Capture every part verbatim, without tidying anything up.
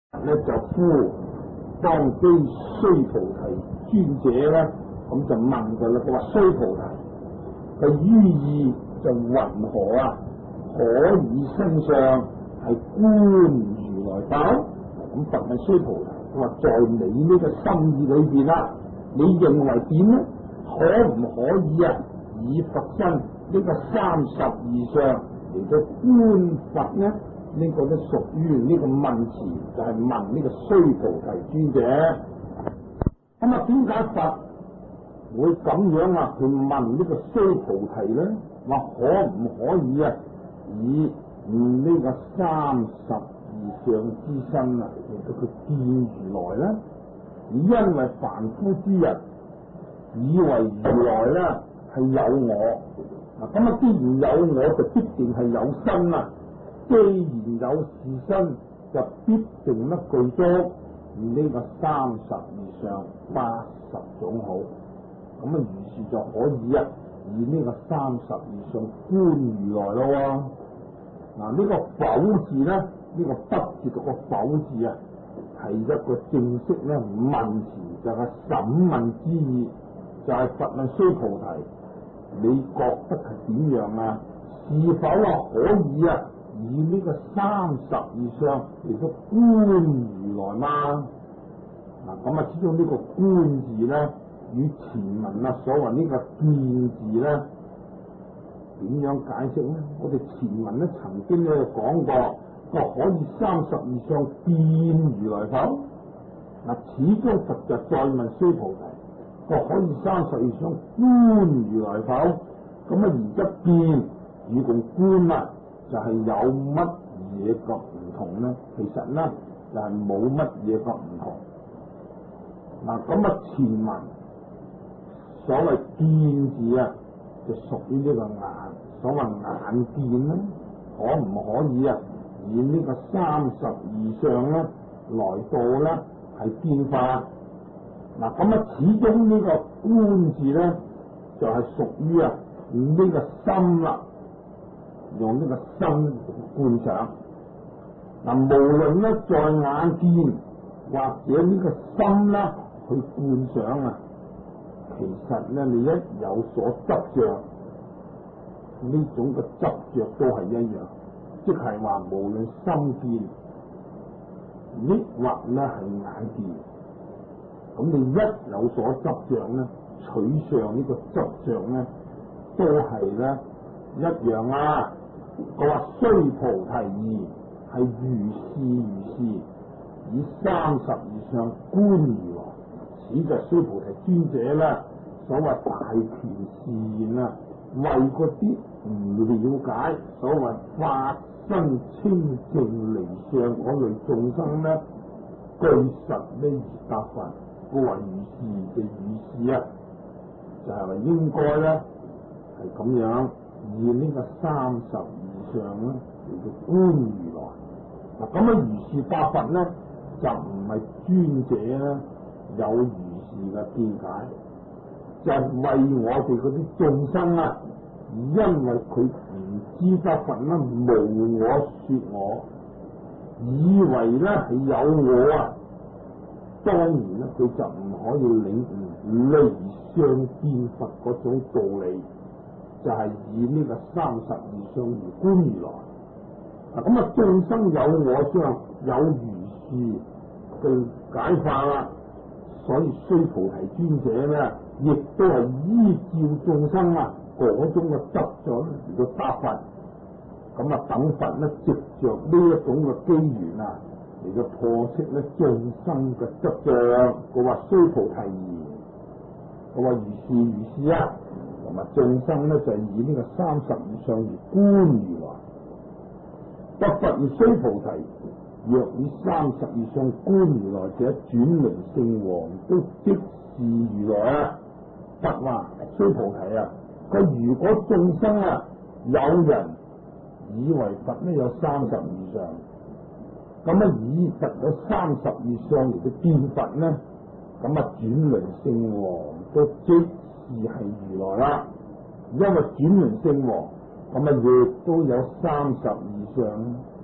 咧就呼當機須菩提尊者咧，咁就問佢啦。佢話須菩提，佢於意就云何啊？可以身上係觀如來否？咁佛問須菩提，佢話在你呢個心意裏邊啦，你認為點呢？可唔可以啊？以佛身呢個三十二相嚟到觀佛呢？呢、這個都屬於呢個問詞，就係、是、問呢個須菩提尊者。咁啊，點解佛會咁樣啊？去問呢個須菩提咧？話可唔可以啊？以呢個三十二相之身啊，令到佢見如來咧？因為凡夫之人以為如來咧係有我，嗱咁啊，既然有我就必定係有身啊。既然有是身，就必定得具足呢個三十二相八十種好。咁啊，於是就可以啊，以呢個三十二相觀如來咯。嗱，呢個否字咧，呢、這個不字讀個否字啊，係一個正式咧問詞，就係、是、審問之意，就係、是、佛問須菩提，你覺得係點樣啊？是否啊可以啊？以呢個三十二相嚟到觀如來嗎？嗱，咁啊，始終呢個觀字咧，與前文啊所謂呢個見字咧，點樣解釋咧？我哋前文咧曾經咧講過，個可以三十二相見如來否？嗱，始終佛就再問須菩提，個可以三十二相觀如來否？咁啊，而家見與共觀啊，就係有乜嘢個唔同咧？其實咧就係冇乜嘢個唔同。嗱，咁啊前文所謂見字啊，就屬於呢個眼，所謂眼見咧，可唔可以啊？以呢個三十二相咧來到咧係變化。嗱，咁啊始終呢個觀字咧就係屬於啊呢個心啦。用呢個心觀想，嗱，無論咧在眼見或者呢個心啦去觀想啊，其實咧你一有所執着，呢種嘅執着都係一樣，即係話無論心見，抑或咧係眼見，咁你一有所執着咧，取上呢個執着咧，都係咧一樣啊！佢話須菩提兒係如是如是，以三十二相觀如來，此就須菩提尊者咧，所謂大權示現啊，為嗰啲唔了解所謂法身清淨離相嗰類眾生咧，據實呢而答法，佢話如是嘅如是啊，就係、是、話應該咧係咁樣。以呢個三十二相咧嚟到觀如來，嗱咁啊如是答佛咧就唔係尊者咧有如是嘅見解，就係、是、為我哋嗰啲眾生啊，因為佢唔知得佛咧無我說我，以為咧係有我啊，當然咧佢就唔可以領悟離相見佛嗰種道理。就係以呢個三十二相而觀如來，咁啊眾生有我相，有如是嘅解法啦，所以須菩提尊者咧，亦都係依照眾生啊嗰種嘅執着嚟到答佛，咁啊等佛咧藉着呢一種嘅機緣啊嚟到破斥咧眾生嘅執着。佢話須菩提兒，佢話如是如是啊。同埋眾生咧就係以呢個三十二相而觀如來，不佛而須菩提，若以三十二相觀如來者，轉輪聖王都即是如來啊！佛話須菩提啊，佢如果眾生啊有人以為佛呢有三十二相，咁啊以佛有三十二相嚟到見佛呢，咁啊轉輪聖王都即而係如來啦，因為轉輪聖王咁啊，亦都有三十二相。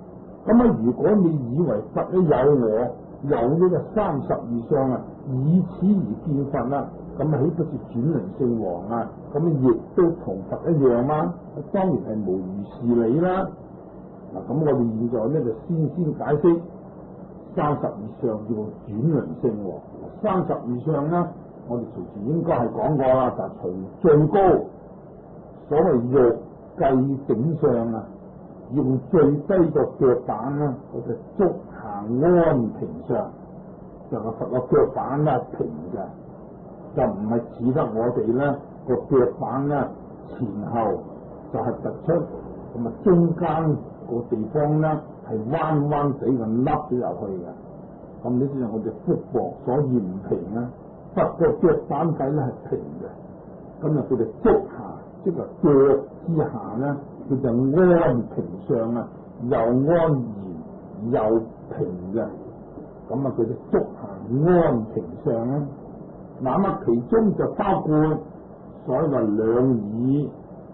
咁啊，如果你以為佛咧有我有呢個三十二相啊，以此而見佛啦，咁啊豈不是轉輪聖王啊？咁啊亦都同佛一樣嗎？當然係無如是理啦。嗱，咁我哋現在咧就先先解釋三十二相叫做轉輪聖王。三十二相咧，我哋隨前應該係講過啦，就係、從最高所謂玉計頂相啊，用最低個腳板啦，我就足下安平相，就係佛個腳板咧平嘅，就唔係似得我哋咧個腳板咧前後就係突出，咁啊中間個地方咧係彎彎地咁凹咗入去嘅。咁呢啲係我哋腹部所以唔平啊，佛個腳板底咧係平嘅，咁啊佢哋足下即係腳之下咧，佢就安平相啊，又安然又平嘅，咁啊佢哋足下安平相啊。嗱咁啊其中就包括所謂兩耳，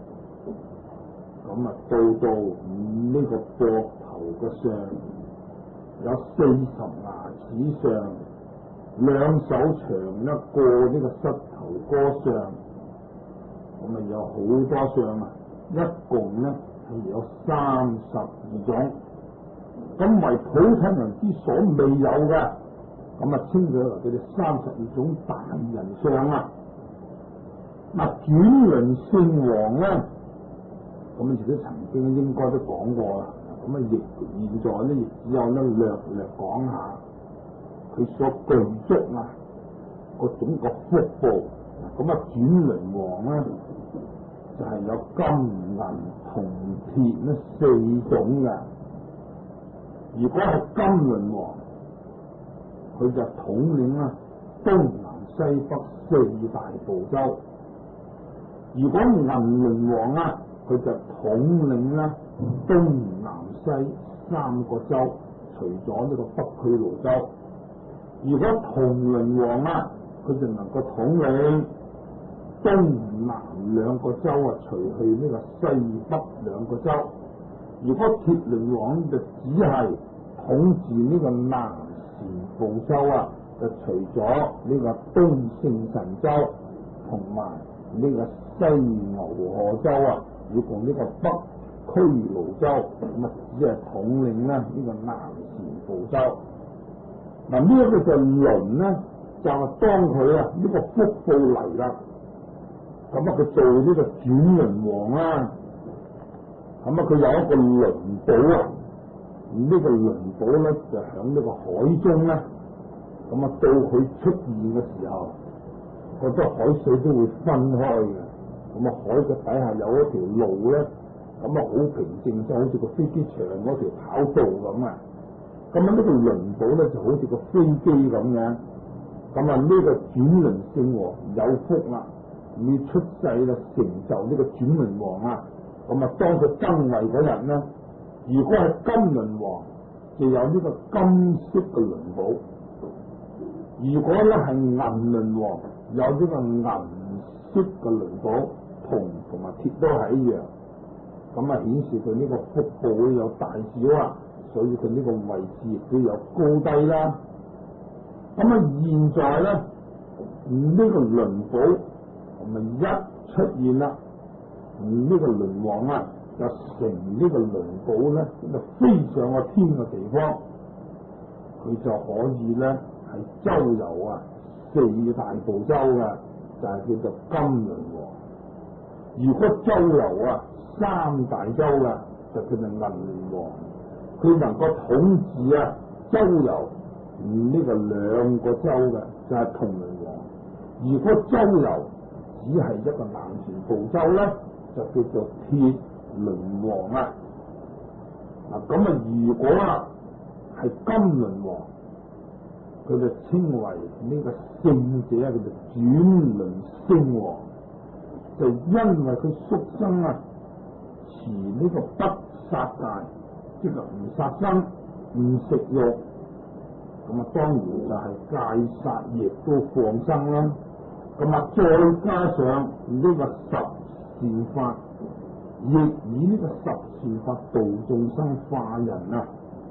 咁啊到到呢個膊頭嘅相有四十牙齒相，兩手長一過呢個膝頭哥相，咁啊有好多相啊，一共咧係有三十二種，咁為普通人之所未有嘅，咁啊稱佢為佢哋三十二種大人相啊。嗱轉輪聖王咧，咁自己曾經應該都講過啦。咁啊，亦現在咧，亦只有咧略略講下佢所具足啊個種個腹部。咁啊，轉輪王咧就係、是、有金銀銅鐵呢四種嘅。如果係金輪王，佢就統領啊東南西北四大部洲；如果銀輪王啊，佢就統領啦東南西三個洲，除咗呢個北俱盧洲。如果銅輪王啊，佢就能夠統領東南兩個洲啊，除去呢個西北兩個洲。如果鐵輪王就只係統治呢個南贍部洲啊，就除咗呢個東勝神州同埋呢個西牛賀洲啊，要共呢個北俱盧洲，咁啊只係統領咧呢個南贍部洲。嗱呢一個就輪咧，就係當佢啊呢個福報嚟啦，咁啊佢做呢個轉輪王啦，咁啊佢有一個輪寶啊，呢、這個輪寶咧就響呢個海中咧，咁啊到佢出現嘅時候，好多海水都會分開嘅，咁啊海嘅底下有一條路咧，咁啊好平靜，就好似個飛機場嗰條跑道咁啊。咁啊呢個輪寶咧就好似個飛機咁嘅，咁啊呢個轉輪聖王有福啦，要出世啦，成就呢個轉輪王啊！咁啊當佢登位嗰日咧，如果係金輪王，就有呢個金色嘅輪寶；如果咧係銀輪王，有呢個銀色嘅輪寶，銅同埋鐵都係一樣。咁啊顯示佢呢個福報會有大小啊！所以佢呢個位置亦都有高低啦。咁啊，現在咧呢、這個輪寶咁啊一出現啦，呢、這個輪王啊就乘呢個輪寶咧就飛上個天嘅地方，佢就可以咧係周遊啊四大部洲嘅，就係、是、叫做金輪王。如果周遊啊三大洲嘅，就叫做銀輪王。佢能夠統治啊周遊呢個兩個洲嘅，就係銅輪王。如果周遊只係一個南贍部洲咧，就叫做鐵輪王啊。嗱咁啊，如果啊係金輪王，佢就稱為呢個聖者，叫做轉輪聖王，就因為佢宿生啊持呢個不殺戒。即係唔殺生、唔食肉，咁啊當然就係戒殺亦都放生啦。咁啊再加上呢個十善法，亦以呢個十善法度眾生化人啊，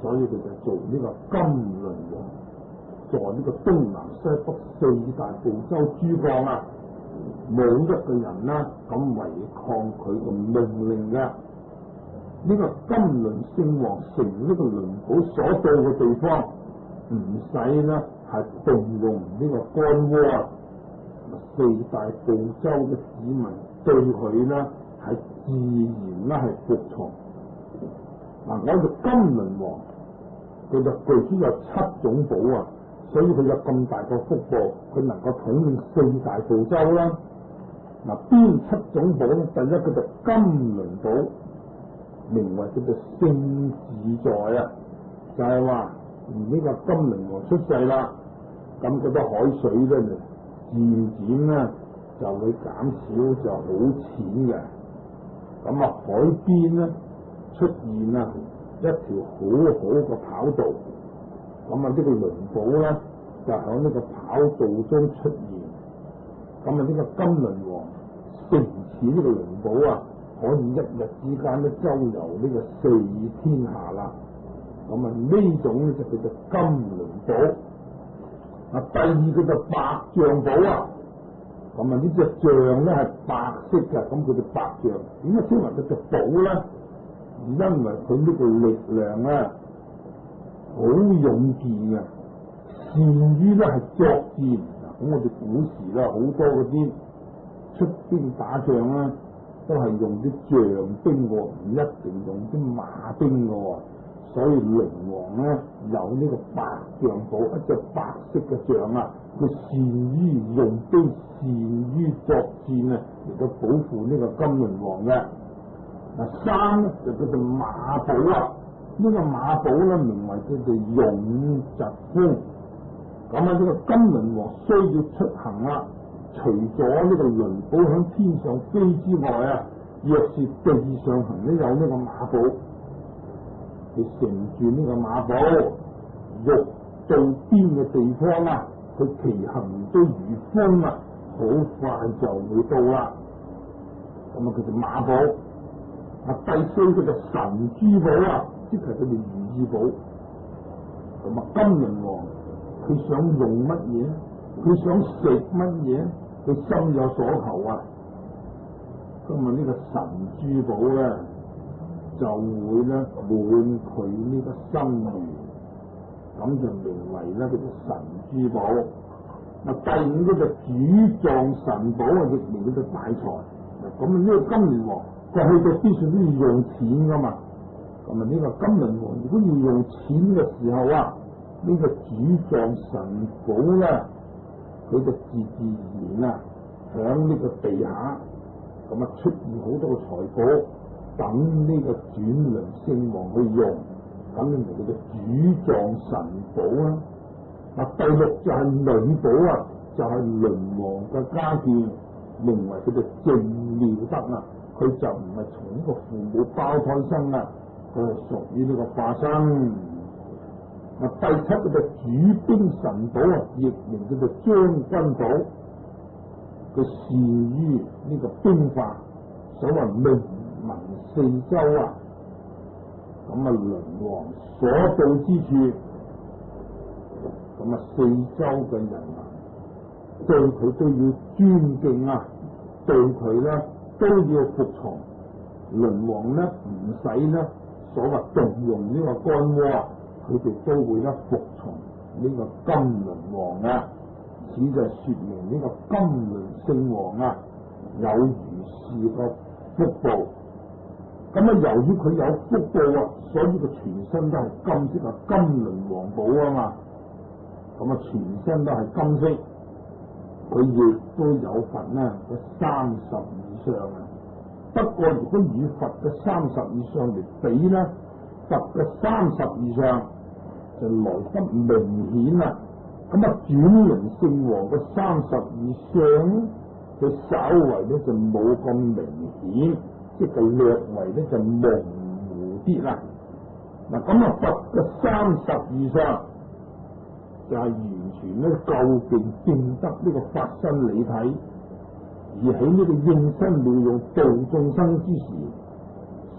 所以佢就做呢個金輪王，在呢個東南西北四大部洲諸國啊，冇一個人啦敢違抗佢個命令嘅。呢、這個金輪聖王乘呢個輪寶所到嘅地方，唔使呢係動用呢個干戈啊，四大部洲嘅子民對佢呢係自然啦係服從。嗱，我哋金輪王佢就據說有七種寶啊，所以佢有咁大個福報，佢能夠統領四大部洲啦。嗱，邊七種寶咧？第一個就金輪寶，名為叫做聖自在啊，就係話呢個金輪王出世啦，咁嗰啲海水咧就漸漸咧就會減少，就好淺嘅。咁啊，海邊咧出現啊一條好好嘅跑道，咁啊呢個輪寶咧就喺呢個跑道中出現。咁啊呢個金輪王乘持呢個輪寶啊，可以一日之間咧周遊呢個四天下啦。咁啊呢種咧就叫做金輪寶。啊，第二個就白象寶啊。咁啊呢隻象咧係白色嘅，咁佢叫白象。點解稱為佢隻寶咧？因為佢呢個力量啊好勇健嘅，善於咧係作戰。咁我哋古時咧好多嗰啲出兵打仗咧，都係用啲象兵喎，唔一定用啲馬兵嘅喎。所以龍王咧有呢個白象寶，一隻白色嘅象啊，佢善於用兵，善於作戰啊，嚟到保護呢個金輪王嘅。嗱，三咧就叫做馬寶啊，呢、這個馬寶咧名為叫做勇疾風。咁啊，呢個金輪王需要出行啦，除咗呢個輪寶響天上飛之外啊，若是地上行咧有呢個馬寶，佢乘住呢個馬寶，欲到邊嘅地方啊，佢其行都如風啊，好快就會到啦。咁啊，佢就馬寶。啊，第四個就神珠寶啊，即係佢哋如意寶。咁啊，金輪王佢想用乜嘢？佢想食乜嘢？佢心有所求啊。咁啊，呢個神珠寶咧就會咧滿佢呢個心願，咁就名為咧叫做神珠寶。嗱，第五個就主藏神寶啊，亦名叫做大財。嗱，咁啊呢個金輪王。佢去到必須都要用錢噶嘛，咁啊呢個金輪王如果要用錢嘅時候啊，呢、這個主藏神寶咧，佢就自自然然啊響呢個地下，咁啊出現好多嘅財寶，等呢個轉輪聖王去用，咁呢就叫做主藏神寶啦。嗱，第六就係女寶啊，就係、是、輪王嘅家眷，名為叫做淨妙德啊。佢就唔係從呢個父母胞胎生啊，佢係屬於呢個化身。嗱，第七個就主兵神寶啊，亦名叫做將軍寶。佢善於呢個兵法，所謂名聞四周啊。咁啊，輪王所到之處，咁啊四周嘅人民對佢都要尊敬啊，對佢咧。都要服從。輪王咧唔使咧所謂動用呢個干戈啊，佢哋都會咧服從呢個金輪王啊。此就說明呢個金輪聖王啊有如是個福報。咁啊，由於佢有福報啊，所以佢全身都係金色啊，金輪王寶啊嘛。咁啊，全身都係金色。佢亦都有份咧，個三十以上啊。不過如果與佛嘅三十以上嚟比咧，佛嘅三十以上就來得明顯啦。咁啊，轉輪聖王嘅三十以上，佢稍為咧就冇咁明顯，即係略為咧就模糊啲啦。嗱，咁啊，佛嘅三十以上。就係完全咧究竟證得呢個法身理體，而喺呢個應身妙用度眾生之時，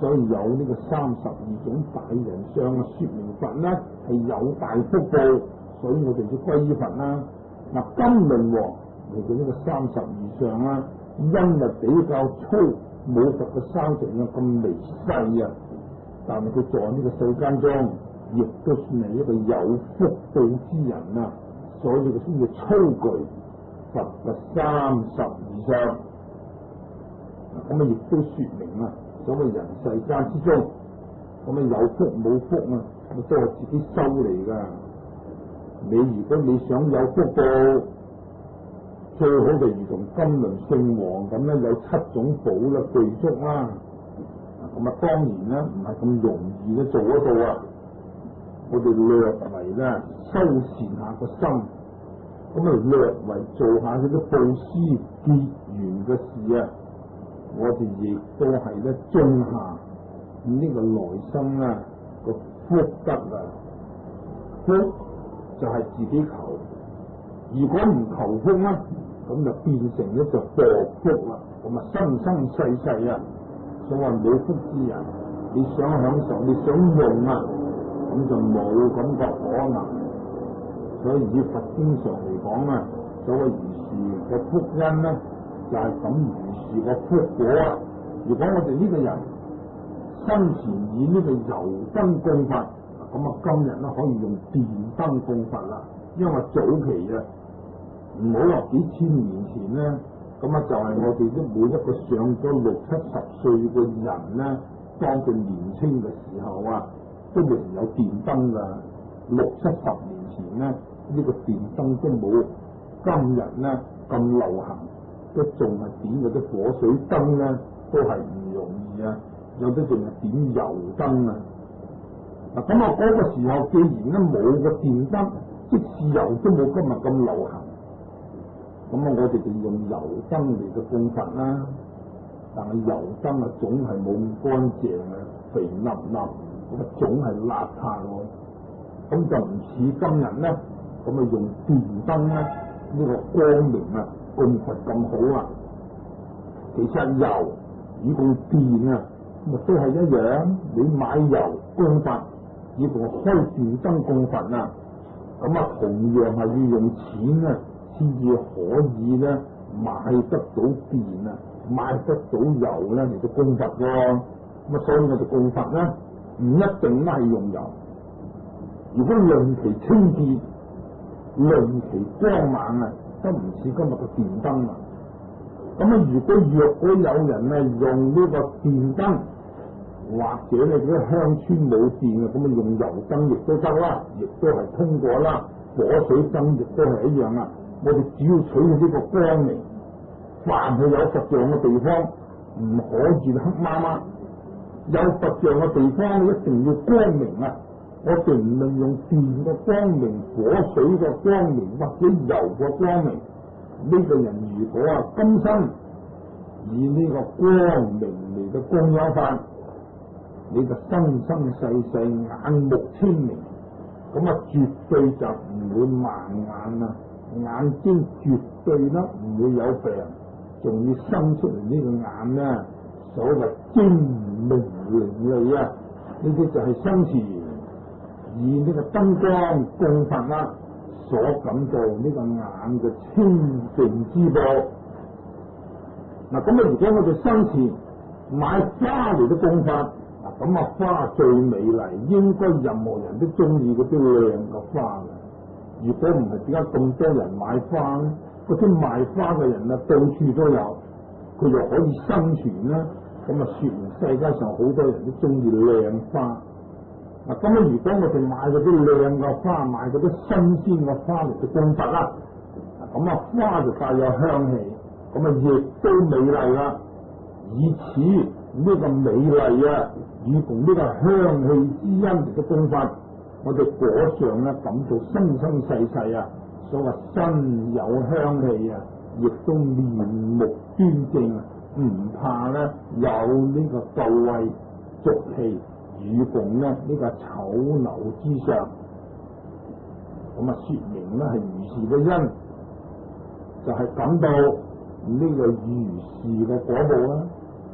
所以有呢個三十二種大人相啊，說明佛咧係有大福報，所以我哋要歸依佛啦。嗱，金輪王嚟到呢個三十二相啦，因為比較粗，冇佛嘅生成啊咁微細啊，但係佢在呢個世間中，亦都算係一個有福報之人啊，所以佢先至粗具佛嘅三十二相。咁啊，亦都說明啊，所謂人世間之中，咁啊有福冇福啊，都係自己修嚟噶。你如果你想有福報，最好就如同金輪聖王咁咧，有七種寶啦，具足啦。咁啊，當然咧唔係咁容易咧做得到啊。我哋略為咧修善下個心，咁啊略為做下嗰啲布施結緣嘅事啊。我哋亦都係咧種下呢個來生啊個福德啊，福就係自己求。如果唔求福咧，咁就變成一隻禍福啦。咁啊，生生世世啊，所謂冇福之人，你想享受，你想用啊，咁就冇咁嘅可能。所以以佛經上嚟講啊，所謂如是嘅福因咧，就係咁如是個福果啊！如果我哋呢個人生前以呢個油燈供佛，咁啊今日咧可以用電燈供佛啦。因為早期啊，唔好話幾千年前咧，咁啊就係我哋啲每一個上咗六七十歲嘅人咧，當佢年輕嘅時候啊，都仍有電燈噶。六七十年前咧，呢個電燈都冇今日咧咁流行。都仲係點嗰啲火水燈咧，都係唔容易啊！有啲仲係點油燈啊！嗱，咁啊嗰個時候，既然咧冇個電燈，即使油都冇今日咁流行，咁啊我哋就用油燈嚟嘅供佛啦。但係油燈啊，總係冇咁乾淨啊，肥粒粒，咁啊總係邋遢喎。咁就唔似今日咧，咁啊用電燈咧，呢個光明啊！供佛咁好啊！其實油與供電啊，咁啊都係一樣。你買油供佛，與供開電燈供佛啊，咁啊同樣係要用錢啊，先至可以咧買得到電啊，買得到油咧嚟到供佛喎。咁啊，所以我哋供佛咧，唔一定咧係用油。如果論其清潔、論其光猛啊，都唔似今日嘅電燈啊！咁啊，如果若果有人啊用呢個電燈，或者你嗰啲鄉村冇電啊，咁啊用油燈亦都得啦，亦都係通過啦。火水燈亦都係一樣啊！我哋只要取呢個光明，凡係有佛像嘅地方，唔可以黑麻麻。有佛像嘅地方，一定要光明啊！我哋唔論用電嘅光明、火水嘅光明或者油嘅光明，呢、這個人如果啊今生以呢個光明嚟嘅供養法，你就生生世世眼目清明，咁啊絕對就唔會盲眼啊，眼睛絕對咧唔會有病，仲要生出嚟呢個眼咧，所謂精明伶俐啊，呢啲就係生前以呢個燈光供佛啦，所感到呢個眼嘅清淨之報。嗱，咁啊，如果我哋生前買花嚟都供佛，嗱，咁啊花最美麗，應該任何人都中意嗰啲靚嘅花嘅。如果唔係，點解咁多人買花咧？嗰啲賣花嘅人啊，到處都有，佢又可以生存啦。咁啊，說明世界上好多人都中意靚花。嗱，咁啊，如果我哋買嗰啲靚嘅花，買嗰啲新鮮嘅花嚟到供佛啦，咁啊花就帶有香氣，咁啊亦都美麗啦。以此呢個美麗啊，與同呢個香氣之因嚟到供佛，我哋果上咧感到生生世世啊，所謂身有香氣啊，亦都面目端正啊，唔怕咧有呢個垢穢俗氣。與共呢呢、這個醜陋之上，咁啊說明咧係如是嘅因，就係、是、感到呢個如是嘅果報啦。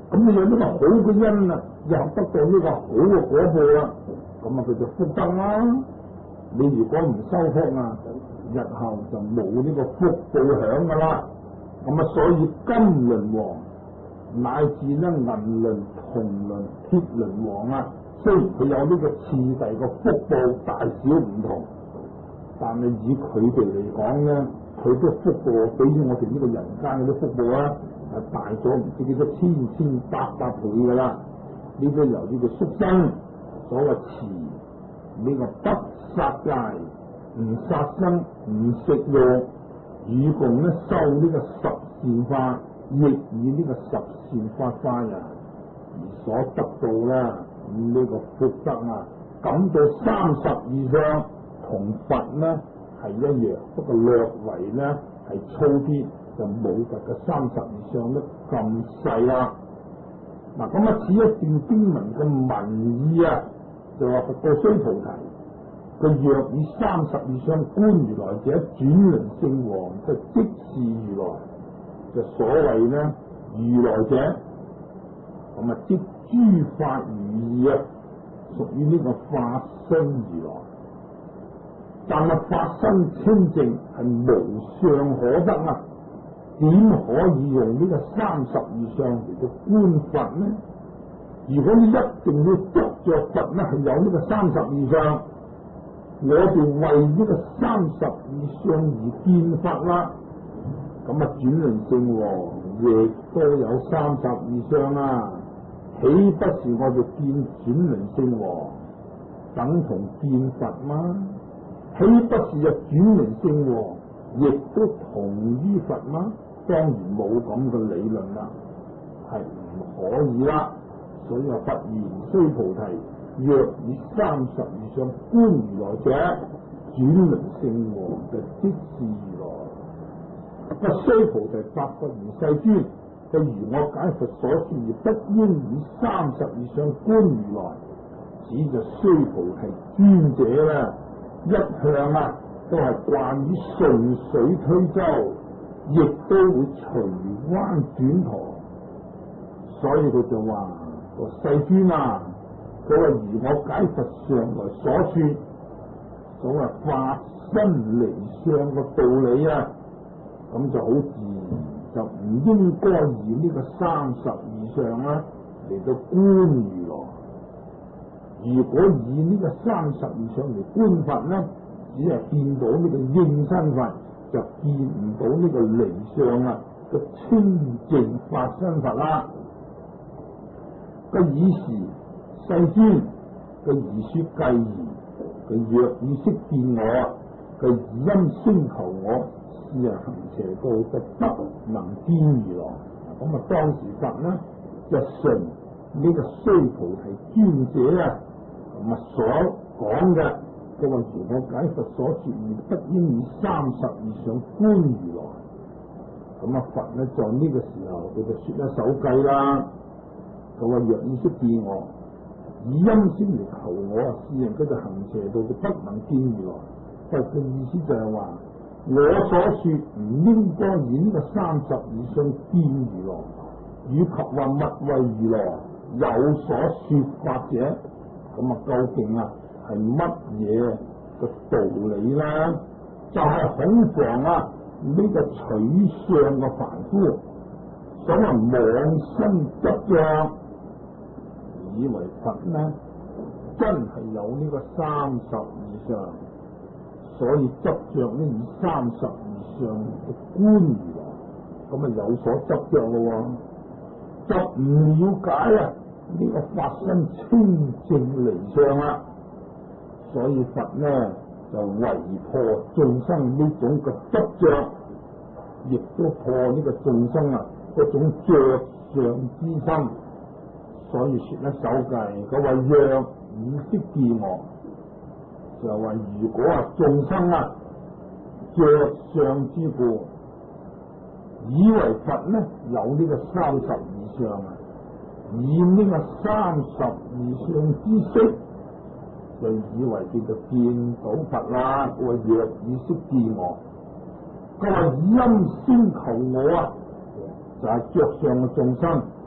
咁你有呢個好嘅因啊，又得到呢個好嘅果報啦，咁啊佢就福德啦。你如果唔修福啊，日後就冇呢個福報享噶啦。咁啊，所以金輪王乃至咧銀輪、銅輪、鐵輪王啊，雖然佢有呢個次第嘅福報大小唔同，但係以佢哋嚟講咧，佢都福報比咗我哋呢個人間嗰啲福報啊，係大咗唔知幾多千千百百倍噶啦。呢個由呢個畜生所謂持呢個不殺戒，唔殺生，唔食肉，以共咧修呢個十善法，亦以呢個十善法化人而所得到啦呢個福德啊，感到三十以上同佛呢係一樣，不過略為呢係粗啲，就冇佛嘅三十以上都咁細啦。嗱，咁啊，此一段經文嘅文意啊，就話佛告須菩提，佢若以三十以上觀如來者，轉輪聖王就即是如來，就所謂呢如來者，咁啊即諸法如意啊，屬於呢個法身如來。但係法身清淨係無相可得啊，點可以用呢個三十以上嚟到觀佛呢？如果你一定要執着佛呢，係有呢個三十以上，我哋為呢個三十以上而見佛啦，咁啊轉輪聖王亦都有三十以上啦，豈不是我哋見轉輪聖王等同見佛嗎？豈不是啊轉輪聖王亦都同於佛嗎？當然冇咁嘅理論啦，係唔可以啦。所以話佛言須菩提，若以三十以上觀如來者，轉輪聖王就即是如來。不須菩提白佛言世尊，就如我解佛所說，而不應以三十以上觀如來。此就須菩提尊者咧，一向啊都係慣於順水推舟，亦都會隨彎轉舵，所以佢就話：個世尊啊，佢話如我解佛上來所說，所謂法身離相個道理啊，咁就好自然，就唔應該以呢個三十以上啦嚟到觀如來。如果以呢個三十以上嚟觀佛呢，只係見到呢個應身佛，就見唔到呢個離相啊個清淨法身佛啦。個以時世尊個而說偈言，佢若以識見我，佢以因聲求我，是人行邪道就不能見如來。咁啊，當時佛呢就順呢個須菩提尊者啊，咁啊所講嘅，佢話如我解佛所說，而不應以三十以上觀如來。咁啊，佛呢在呢個時候佢就說一首偈啦。佢話若以識見我，以因聲嚟求我啊，是人佢就行邪道，就不能見如來。佛嘅意思就係話，我所說唔應該以呢個三十以上見如來，以及話勿為如來有所說法者，咁啊究竟啊係乜嘢嘅道理啦？就係、是、恐防啊呢、這個取相嘅凡夫，所謂妄心執着，以為佛呢真係有呢個三十以上，所以執着呢以三十以上嘅觀如來，咁啊有所執着咯，就唔了解啊呢、這個法身清淨離相啊，所以佛呢就為破眾生呢種嘅執着，亦都破呢個眾生啊嗰種着相之心。所以說一首偈，佢話若以識見我，就係話如果啊眾生啊着相之故，以為佛呢有呢個三十以上啊，以呢個三十以上之識，就以為叫做見到佛啦。佢話若以識見我，佢話以因聲求我啊，就係、是、着相嘅眾生。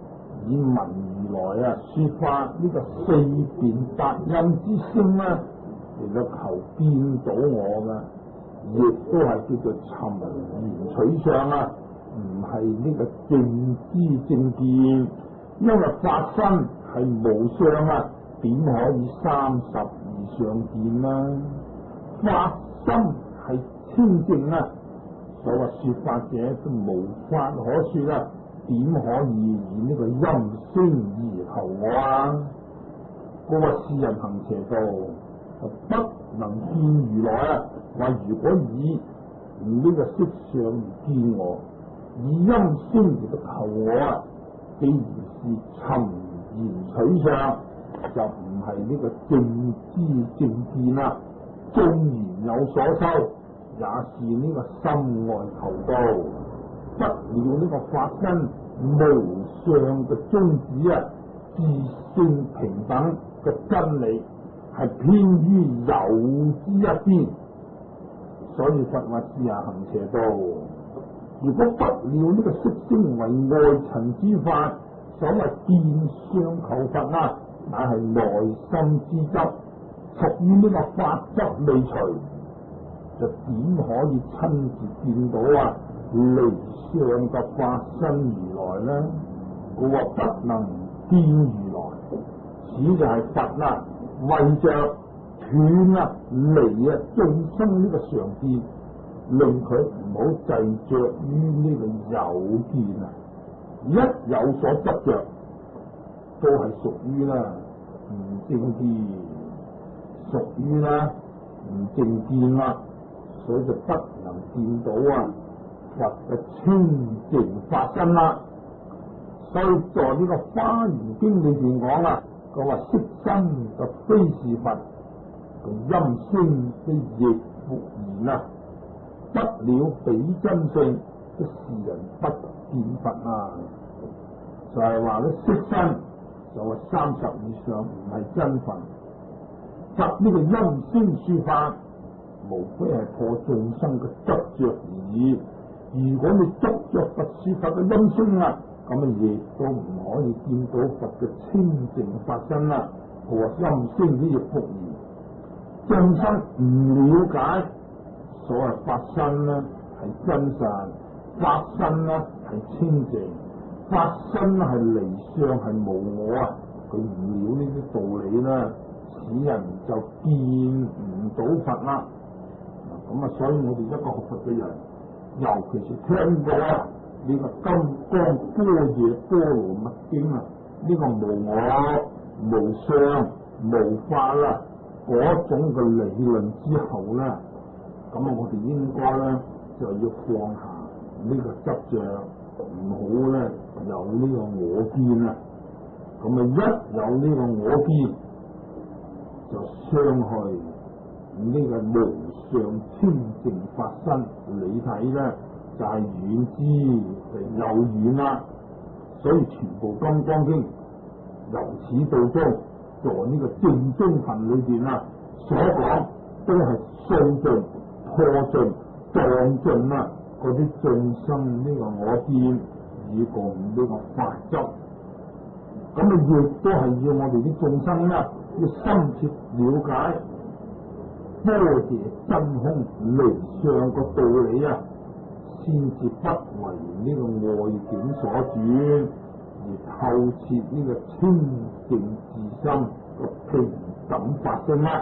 以文如來啊說法呢個四辯八音之聲咧嚟到求見到我噶，亦都係叫做尋言取相啊，唔係呢個正知正見，因為法身係無相啊，點可以三十二相見啦？法身係清淨啊，所謂說法者都無法可說啊，點可以以呢個音聲而求我啊？嗰、那個世人行邪道就不能見如來啊！話如果以呢個色相而見我，以音聲而得求我啊，既然是尋言取相，就唔係呢個正知正見啦。縱然有所修，也是呢個心外求道，不了呢個法身無相嘅宗旨啊，自性平等嘅真理係偏於有之一邊，所以佛話是下行邪道。如果不了呢個色聲為外塵之法，所謂見相求佛啊，乃係內心之執，屬於呢個法執未除，就點可以親自見到啊離相嘅法身如來呢？佢話不能見如來，此就係佛啊為着斷啊離啊眾生呢個常見，令佢唔好滯着於呢個有見啊！一有所執着，都係屬於啦唔正見，屬於啦唔正見啦，所以就不能見到啊佛嘅清淨法身啦。所以在呢個《華嚴經》裏邊講啊，佢話色身就非是佛，音聲非亦復然啊，不了彼真性，即是人不見佛啊。就係話咧色身就係三十以上唔係真佛，佛呢個音聲說法，無非係破眾生嘅執着而已。如果你執着佛說法嘅音聲啊，咁啊亦都唔可以見到佛嘅清淨法身啦。破音聲亦復然，眾生唔了解所謂法身咧係真實，法身咧係清淨，法身係離相係無我啊，佢唔了呢啲道理啦，此人就見唔到佛啦。咁啊，所以我哋一個學佛嘅人，尤其是聽過呢、這個《金剛般若波羅蜜經》啊，呢、這個無我、無相、無法啦嗰種嘅理論之後咧，咁啊，我哋應該咧就要放下呢個執着，唔好咧有呢個我見啊。咁啊，一有呢個我見，就傷害呢個無上清淨法身。你睇咧就係、是、遠之就又遠啦。所以全部《金剛經》由始到終，在呢個正宗行裏邊啊，所講都係掃盡、破盡、蕩盡啊嗰啲眾生呢個我見，以共呢個法執。咁啊，亦都係要我哋啲眾生咧，要深切了解般若真空離相個道理啊，先至不為呢個外境所轉，而透徹呢個清淨自身個平等法性啦。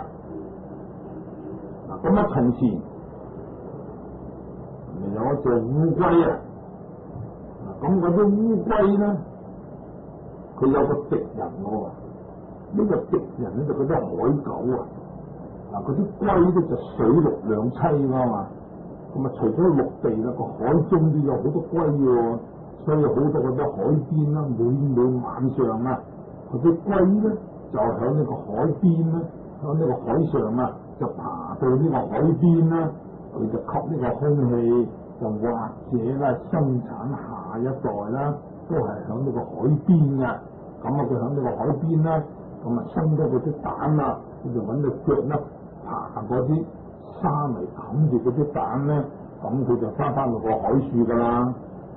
嗱，咁啊，從前咪有一隻烏龜啊，嗱，咁嗰啲烏龜咧，佢有個敵人喎，呢、這個敵人咧就嗰啲海狗啊，嗱，嗰啲龜咧就水陸兩棲噶嘛，咁啊除咗陸地啦，個海中都有好多龜嘅，所以好多嗰啲海邊啦，每每晚上啊，嗰啲龜咧就喺呢個海邊咧，喺呢個海上啊，就爬到呢個海邊啦，佢就吸呢個空氣，就或者咧生產下一代啦。都係喺呢個海邊啊，咁啊佢喺呢個海邊咧，咁啊生咗嗰啲蛋啊，佢就揾隻腳咧爬嗰啲沙泥冚住嗰啲蛋咧，咁佢就翻翻落個海樹噶啦。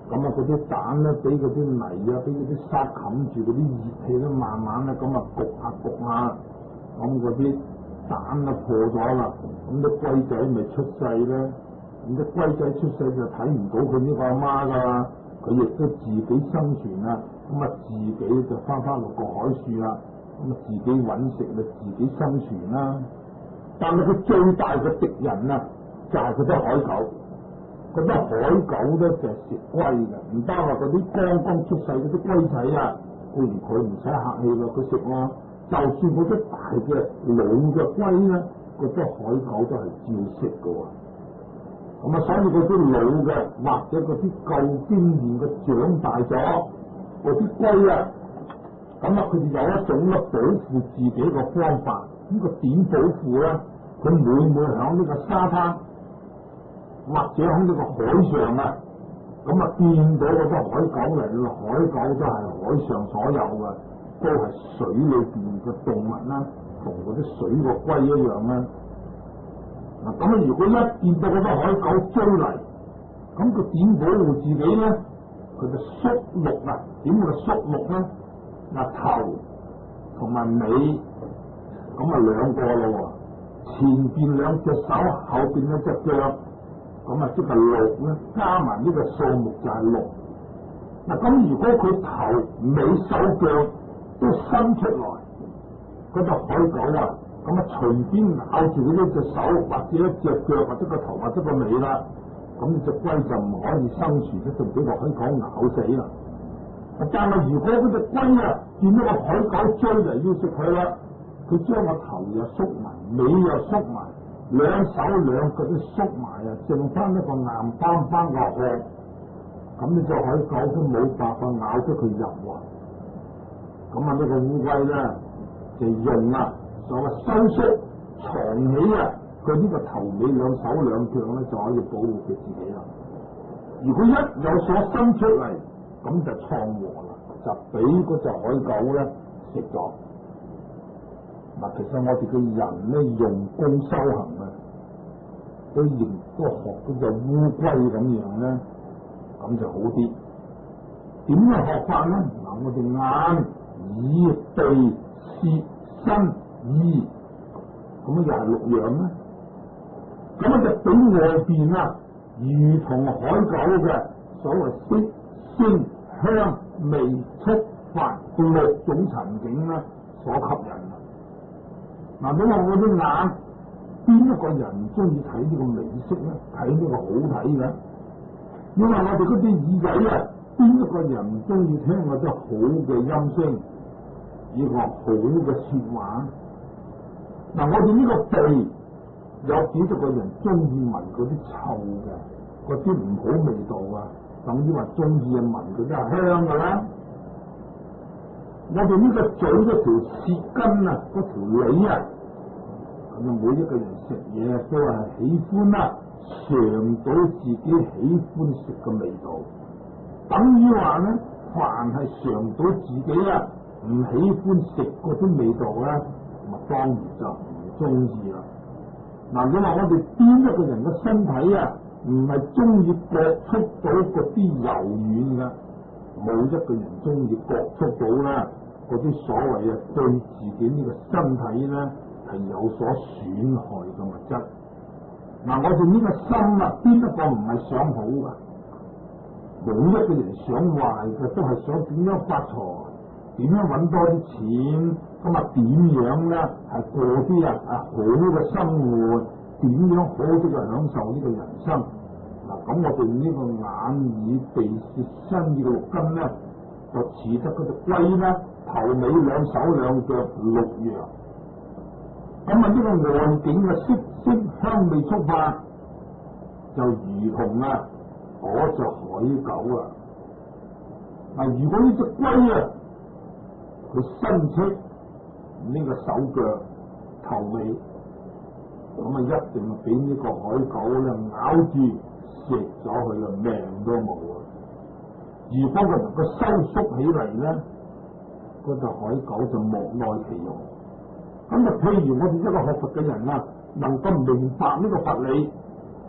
咁啊嗰啲蛋咧俾嗰啲泥啊，俾嗰啲沙冚住，嗰啲熱氣咧慢慢咧咁啊焗下焗下，咁嗰啲蛋啊破咗啦，咁啲龜仔咪出世咧，咁啲龜仔出世就睇唔到佢呢個阿媽噶啦，佢亦都自己生存啦，咁啊自己就翻返落個海樹啦，咁啊自己揾食就自己生存啦。但係佢最大嘅敵人啊，就係嗰啲海狗。嗰啲海狗咧就係食龜嘅，唔單話嗰啲剛剛出世嗰啲龜仔啊，固然佢唔使客氣咯，佢食咯。就算嗰啲大嘅老嘅龜咧，嗰啲海狗都係照食嘅喎。咁啊，所以嗰啲老嘅或者嗰啲夠經驗嘅長大咗嗰啲龜啊，咁啊佢哋有一種咧保護自己嘅方法。呢、這個點保護咧？佢每每響呢個沙灘或者喺呢個海上啊，咁啊見到嗰啲海狗嚟啦，海狗都係海上所有嘅，都係水裏邊嘅動物啦，同嗰啲水個龜一樣啦。嗱，咁啊，如果一見到嗰啲海狗追嚟，咁佢點保護自己咧？佢就縮錄啊，點會縮錄咧？嗱，頭同埋尾，咁啊兩個咯，前邊兩隻手，後邊一隻腳。咁啊，即係六咧，加埋呢個數目就係六。嗱，咁如果佢頭尾手腳都伸出來，嗰隻海狗啊，咁啊隨便咬住佢呢隻手，或者一隻腳，或者個頭，或者個尾啦，咁呢隻龜就唔可以生存，一定俾個海狗咬死啦。但係如果嗰隻龜啊見到個海狗追嚟要食佢啦，佢將個頭又縮埋，尾又縮埋。兩手兩腳都縮埋啊，剩翻一個硬邦邦嘅殼，咁呢隻海狗都冇辦法咬出佢入喎。咁啊，呢個烏龜咧就用啊，所謂收縮藏起啊，佢呢個頭尾兩手兩腳咧就可以保護佢自己啦。如果一有所伸出嚟，咁就闖禍啦，就俾嗰隻海狗咧食咗。嗱，其實我哋嘅人咧用功修行啊，都亦都學到隻烏龜咁樣咧，咁就好啲。點樣學法咧？嗱，我哋眼、耳、鼻、舌、身、意，咁又係六樣咧。咁啊就比外邊啊，如同海狗嘅所謂色、聲、香、味、觸、法六種塵境咧所吸引。嗱，你話我啲眼，邊一個人唔中意睇呢個美色咧？睇呢個好睇嘅。你話我哋嗰啲耳仔啊，邊一個人唔中意聽嗰啲好嘅音聲，呢個好嘅說話？嗱，我哋呢個鼻，有幾多個人中意聞嗰啲臭嘅，嗰啲唔好味道啊？等於話中意啊聞嗰啲係香噶啦。我哋呢個嘴嗰條舌根啊，嗰條脷啊，咁啊每一個人食嘢都係喜歡啦，嘗到自己喜歡食嘅味道。等於話咧，凡係嘗到自己啊唔喜歡食嗰啲味道咧，咁啊當然就唔中意啦。嗱，你話我哋邊一個人嘅身體啊，唔係中意覺觸到嗰啲柔軟嘅？冇一個人中意覺觸到啦，嗰啲所謂啊對自己呢個身體咧係有所損害嘅物質。嗱，我哋呢個心啊，邊一個唔係想好噶？冇一個人想壞嘅，都係想點樣發財，點樣搵多啲錢，咁啊點樣咧係過啲啊啊好嘅生活，點樣好啲嘅享受呢個人生。嗱，咁我哋呢個眼耳鼻舌身意嘅六根咧，就似得嗰隻龜咧，頭尾兩手兩腳六樣。咁啊呢個外境嘅色聲香味觸法，就如同啊嗰隻海狗啊。嗱，如果呢隻龜啊，佢伸出呢個手腳頭尾，咁啊一定俾呢個海狗咧咬住。食咗佢啦，命都冇啊！如果佢能夠收縮起嚟咧，嗰隻海狗就莫奈其容。咁啊，譬如我哋一個學佛嘅人啊，能夠明白呢個佛理，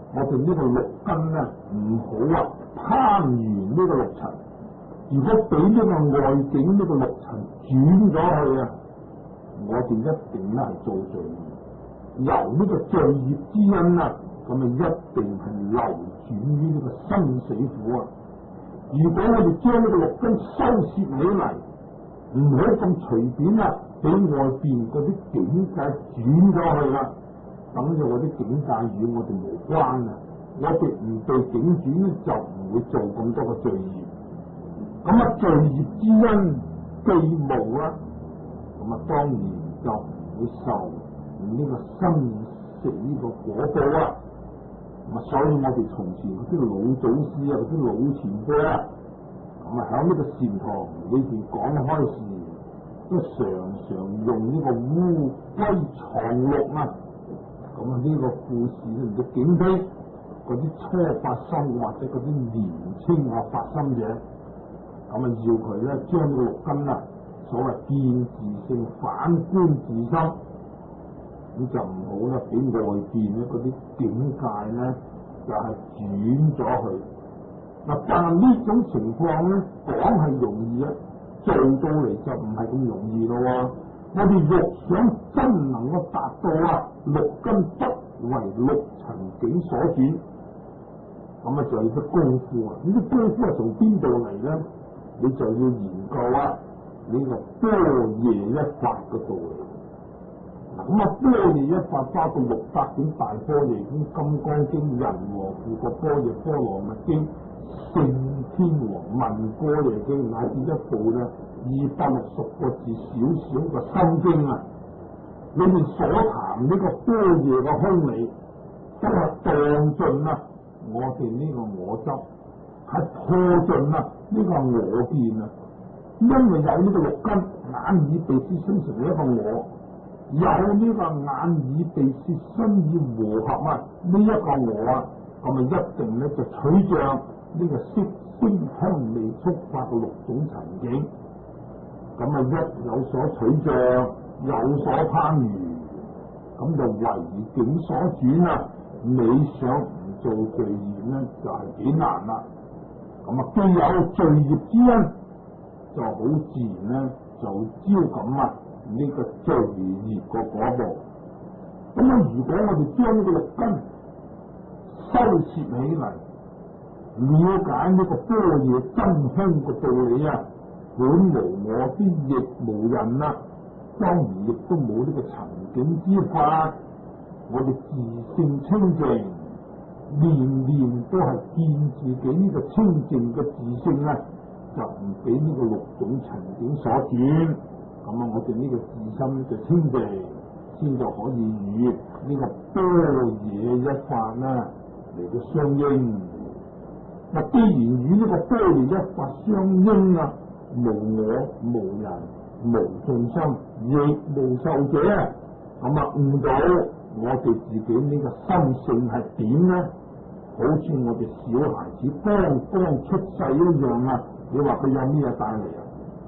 我哋呢個六根咧唔好啊攀緣呢個六塵。如果俾呢個外境呢個六塵轉咗去啊，我哋一定咧係做罪業，由呢個罪業之因啊，咁啊一定係流轉於呢個生死苦啊。如果我哋將呢個六根收攝起嚟，唔好咁隨便啊，俾外邊嗰啲境界轉咗去啦，等咗嗰啲境界與我哋無關啊。我哋唔被境轉咧，就唔會做咁多嘅罪業。咁啊，罪業之因既無啦，咁啊當然就唔會受呢個生死呢個果報啊。咁啊，所以我哋從前嗰啲老祖師啊，嗰啲老前輩啊，咁啊喺呢個禪堂裏邊講開時，都常常用呢個烏龜藏鹿啊。咁啊，呢個故事咧嚟到警惕嗰啲初發心或者嗰啲年青啊發心者。咁啊，要佢咧將呢個六根啊，所謂見自性、反觀自心，咁就唔好啦，俾外邊咧嗰啲境界咧就係、是、轉咗去。嗱，但係呢種情況咧講係容易啊，做到嚟就唔係咁容易咯。我哋若想真能夠達到啊六根不為六塵境所轉，咁啊就要啲功夫啊。呢啲功夫係從邊度嚟咧？你就要研究啊呢個般若一法嘅道理。咁啊，般若一法包括六百卷大般若經、金剛經、人和富國般若波羅蜜經、聖天王問般若經，乃至一部咧二百六十個字小小嘅心經啊，裏面所談呢個般若嘅空理，都係當盡啊我哋呢個我執，係破盡啊呢個我見啊。因為有呢個六根眼耳鼻舌身成為一個我，有呢個眼耳鼻舌身意和合啊呢一個我啊，咁咪一定咧就取像呢個色聲香味觸法嘅六種塵境。咁啊一有所取像，有所攀緣，咁就為境所轉啊。你想唔做罪業咧，就係、是、幾難啦。咁啊，既有罪業之因，就好自然咧，就招感啊呢、這個罪業個果報。咁啊，如果我哋將呢個六根收攝起嚟，了解呢個般若真空嘅道理啊，本無我啲，亦無人啊，當然亦都冇呢個塵境之法。我哋自性清淨，年年都係見自己呢個清淨嘅自性啊，就唔俾呢個六種塵境所轉。咁啊，我哋呢個自心就清淨，先就可以與呢個般若一法啦嚟到相應。嗱，既然與呢個般若一法相應啊，無我、無人、無眾生，亦無受者，咁啊悟到我哋自己呢個心性係點咧？好似我哋小孩子剛剛出世一樣啊！你話佢有咩帶嚟啊？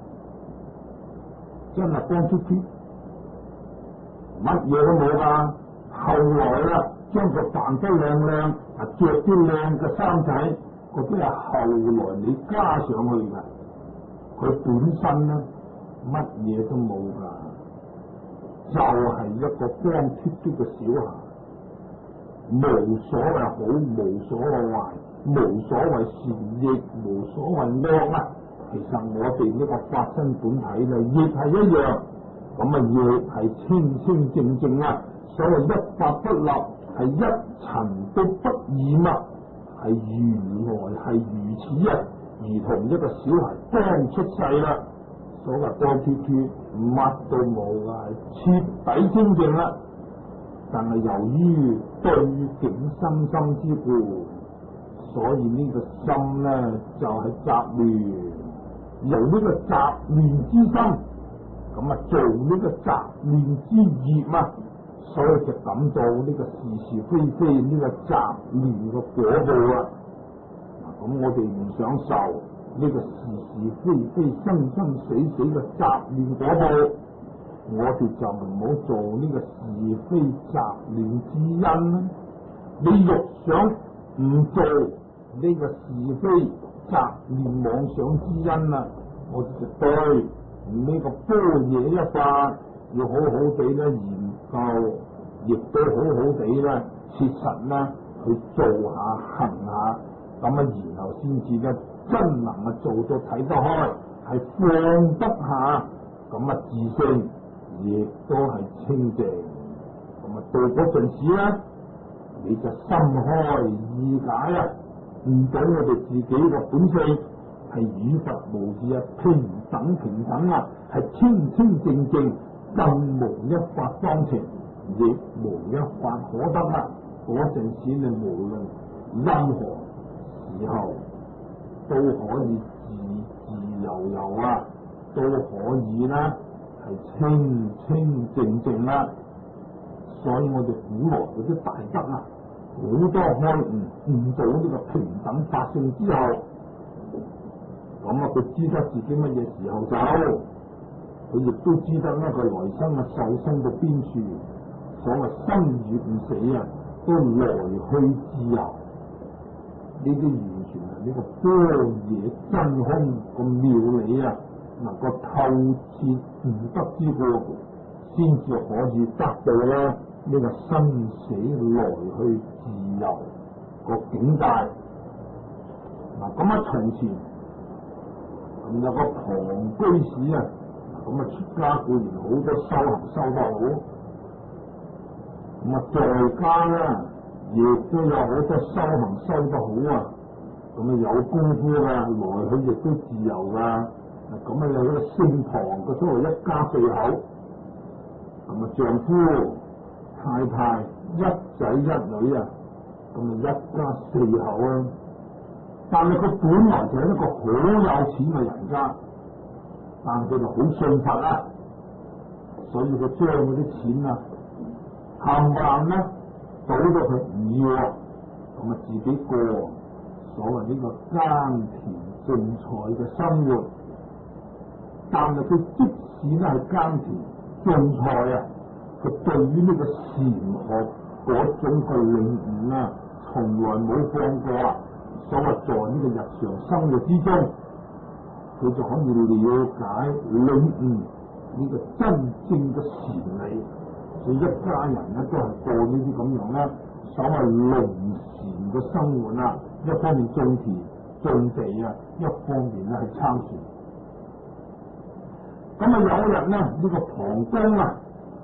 真係光禿禿，乜嘢都冇噶。後來啊，將佢扮得靚靚，啊着啲靚嘅衫仔，嗰啲係後來你加上去噶。佢本身咧乜嘢都冇噶。就係一個光禿禿嘅小孩，無所謂好，無所謂壞，無所謂善，亦無所謂惡啊！其實我哋呢個法身本體咧，亦係一樣，咁啊亦係清清淨淨啊！所謂一法不立，係一塵都不染啊！係原來係如此啊！如同一個小孩剛出世啦。所謂光禿禿，乜都冇噶，徹底清淨啦。但係由於對境生心之故，所以呢個心咧就係、是、雜亂。由呢個雜亂之心，咁啊做呢個雜亂之業啊，所以就感到呢個是是非非呢、這個雜亂嘅果報啊。嗱，咁我哋唔想受呢個是是非非、生生死死嘅雜亂果報，我哋就唔好做呢個是非雜亂之因啦。 你若想唔做呢個是非雜念妄想之因啊，我就對呢個般若一法要好好地咧研究，亦都好好地咧切實咧去做下行下，咁啊然後先至咧真能啊做到睇得開，係放得下，咁啊自性亦都係清淨，咁啊到嗰陣時咧你就心開意解啊，悟到我哋自己嘅本性係與佛無異啊，平等平等啊，係清清淨淨，更無一法當情，亦無一法可得啊！嗰陣時你無論任何時候都可以自自由由啊，都可以啦，係清清淨淨啦。所以我哋古來嗰啲大德啊，好多開悟悟到呢個平等法性之後，咁啊佢知得自己乜嘢時候走，佢亦都知得呢個來生啊受生到邊處，所謂生與唔死啊，都來去自由。呢啲完全係呢個般若真空個妙理啊，能夠透徹悟得之過，先至可以得到咧呢個生死來去自由個境界。嗱，咁啊從前咁有個龐居士啊，咁啊出家固然好多修行修得好，咁啊在家咧亦都有好多修行修得好啊，咁啊有功夫噶，來去亦都自由噶。咁啊有一個姓龐嘅，所謂一家四口，咁啊丈夫太太一仔一女啊，咁啊一家四口啊。但係佢本來就係一個好有錢嘅人家，但佢就好信佛啊，所以佢將嗰啲錢啊冚唪唥咧倒到佢唔要啊，咁啊自己過所謂呢個耕田種菜嘅生活。但係佢即使咧係耕田種菜啊，佢對於呢個禪學嗰種嘅領悟啊，從來冇放過啊。所謂在呢個日常生活之中，佢就可以了解領悟呢個真正嘅禪理。所以一家人咧都係過呢啲咁樣咧，所謂農禪嘅生活啊，一方面種田種地啊，一方面咧係參禪。咁啊有一日咧，呢、這個龐公啊，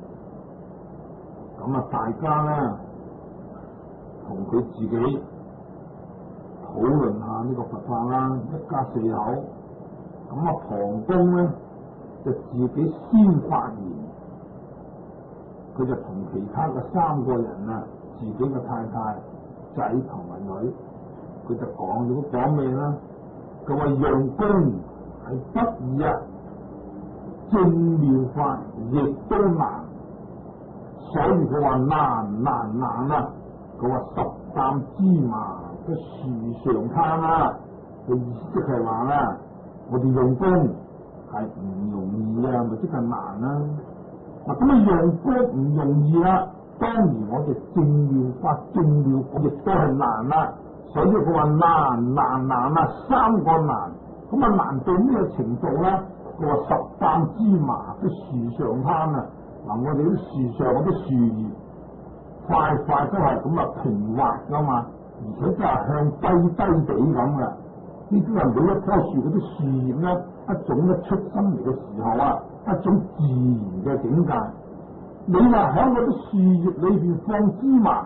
咁啊大家咧同佢自己討論下呢個佛法啦，一家四口，咁啊龐公咧就自己先發言，佢就同其他嘅三個人啊，自己嘅太太、仔同埋女，佢就講咗講咩啦？佢話用功係不易啊，正妙法亦都難，所以佢話難難難啊！佢話十擔芝麻嘅樹上攤啦，嘅意思即係話啦，我哋用功係唔容易啊，咪即係難啦。嗱咁啊用功唔容易啦，當然我哋正妙法正妙亦都係難啦，所以佢話難難難啊，三個難，咁啊難到咩程度咧？佢話十擔芝麻嘅樹上攤啊！嗱，我哋啲樹上嗰啲樹葉塊塊都係咁啊平滑噶嘛，而且都係向低低地咁嘅。呢啲係每一棵樹嗰啲樹葉咧，一種咧出生嚟嘅時候啊，一種自然嘅境界。你話喺嗰啲樹葉裏邊放芝麻，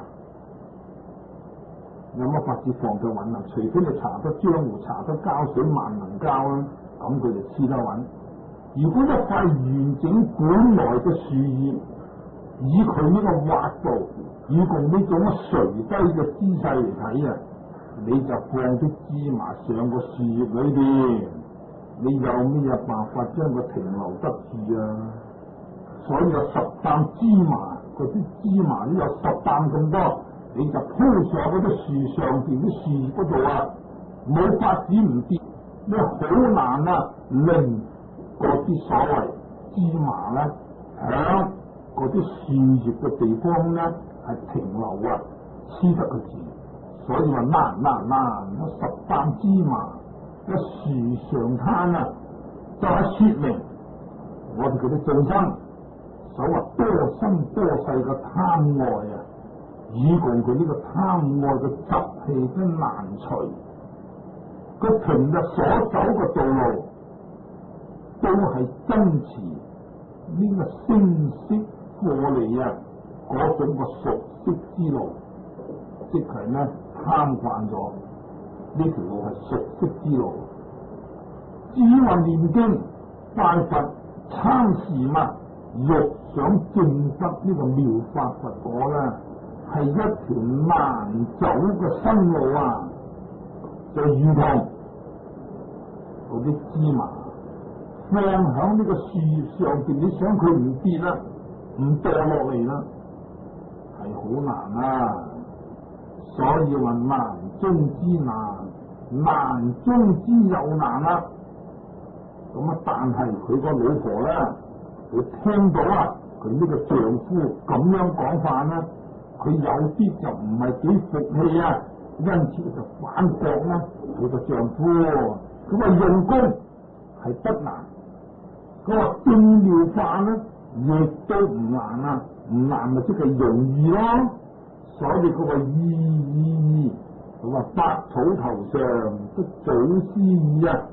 有乜法子放佢穩啊？除非你搽得漿糊、搽得膠水、萬能膠啦，咁佢就黐得穩。如果一塊完整本來嘅樹葉，以佢呢個滑度，以佢呢種垂低嘅姿勢嚟睇啊，你就放啲芝麻上個樹葉裏邊，你有咩辦法將佢停留得住啊？所以有十擔芝麻，嗰啲芝麻都有十擔咁多，你就鋪上嗰啲樹上邊啲樹葉嗰度啊，冇法子唔跌，你好難啊令嗰啲所謂芝麻咧，響嗰啲樹葉嘅地方咧係停留啊， 黐得個字，所以話難難難，有十擔芝麻一樹上攤啊，就係、是、說明我哋嗰啲眾生所謂多生多世嘅貪愛啊，以共佢呢個貪愛嘅習氣都難除，佢平日所走嘅道路都係增持呢個聲色過嚟啊嗰種個熟悉之路，即係呢貪慣咗呢條路係熟悉之路。至於話念經拜佛參事物，欲想證得呢個妙法佛果咧，係一條難走嘅生路啊！就如同嗰啲芝麻放響呢個樹葉上邊，你想佢唔跌啦，唔墮落嚟啦，係好難啊！所以話難中之難，難中之又難啦、啊。咁啊，但係佢個老婆咧，佢聽到啊，佢呢個丈夫咁樣講法咧，佢有啲就唔係幾服氣啊，因此就反駁啦。佢個丈夫，佢話用功係不難，佢話證妙法咧亦都唔難啊，唔難咪即係容易咯。所以佢話意意意，佢話百草頭上都祖師意啊。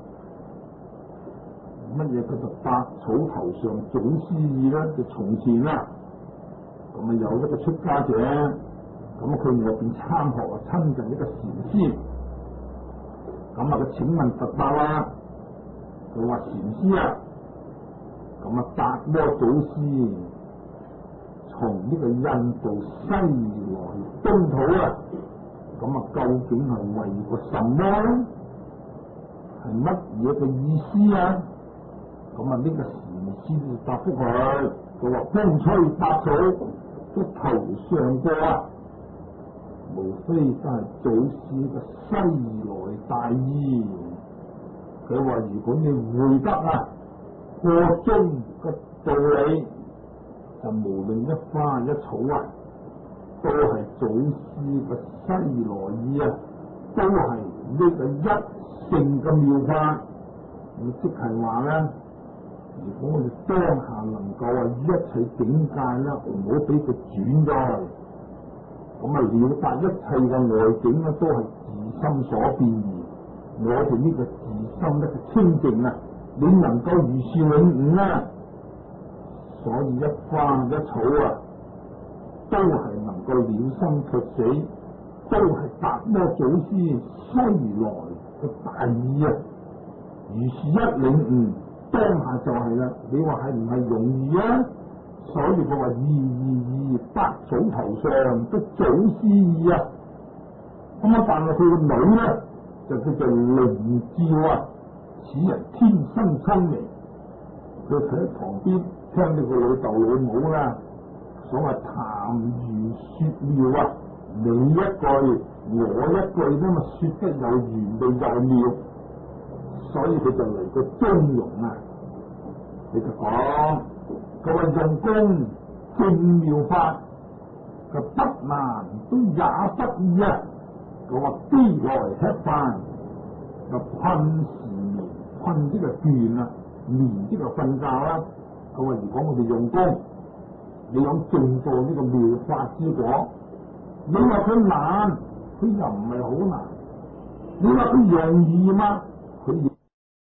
乜嘢叫做百草頭上祖師意咧？就從前啦，咁啊有一個出家者，咁啊佢外邊參學啊，親近一個禪師，咁啊佢請問佛法啦，佢話禪師啊，咁啊達摩祖師從呢個印度西來東土啊，咁啊究竟係為個什麼咧？係乜嘢嘅意思啊？咁啊！呢個禪師就答覆佢，佢話風吹百草都頭上過啊，無非都係祖師嘅西來大意。佢話如果你會得啊個中嘅道理，就無論一花一草啊，都係祖師嘅西來意啊，都係呢個一性嘅妙法。咁即係話咧。如果我哋當下能夠啊，一切境界咧，唔好俾佢轉咗去，咁啊了達一切嘅外境咧，都係自心所變異。我哋呢個自心咧嘅清淨啊，你能夠如是領悟啦，所以一花一草啊，都係能夠了生脱死，都係達摩祖師西來嘅大意啊！如是一領悟。當下就係啦，你話係唔係容易啊？所以佢話二二二百草頭上都祖師意啊！咁啊，但係佢個女咧就叫做靈照啊，此人天生聰明。佢企喺旁邊聽呢個老豆老母啦，所謂談玄說妙啊，你一句我一句咧，咪說得又玄又又妙。所以佢就嚟個中庸啊！你就講，佢話用功證妙法，佢不難都也不易啊！佢話飢來吃飯，就困時眠，困即係倦啊，眠即係瞓覺啦。佢話如果我哋用功，你想證到呢個妙法之果，你話佢難，佢又唔係好難；你話佢容易嘛？